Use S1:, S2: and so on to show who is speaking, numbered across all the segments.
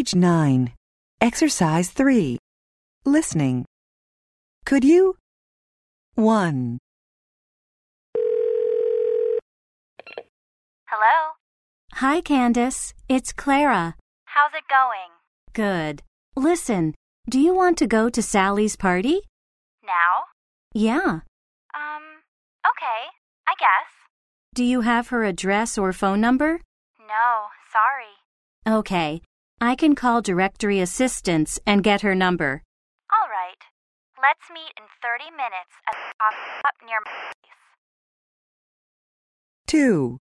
S1: Page 9. Exercise 3. Listening. Could you? 1.
S2: Hello?
S3: Hi, Candace. It's Clara.
S2: How's it going?
S3: Good. Listen, do you want to go to Sally's party?
S2: Now?
S3: Yeah.
S2: Okay, I guess.
S3: Do you have her address or phone number?
S2: No, sorry.
S3: Okay. I can call directory assistance and get her number.
S2: All right. Let's meet in 30 minutes at the coffee shop near my place.
S1: 2.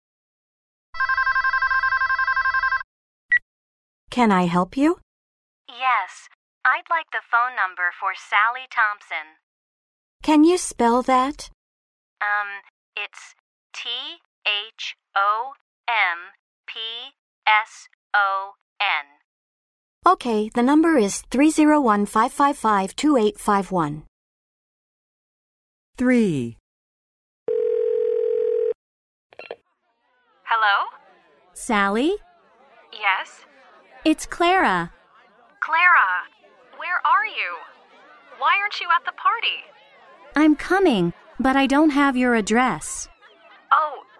S4: Can I help you?
S2: Yes, I'd like the phone number for Sally Thompson.
S4: Can you spell that?
S2: It's THOMPSON.
S4: Okay, the number is 301-555-2851.
S1: 3.
S2: Hello?
S3: Sally?
S2: Yes?
S3: It's Clara.
S2: Clara, where are you? Why aren't you at the party?
S3: I'm coming, but I don't have your address.
S2: Oh,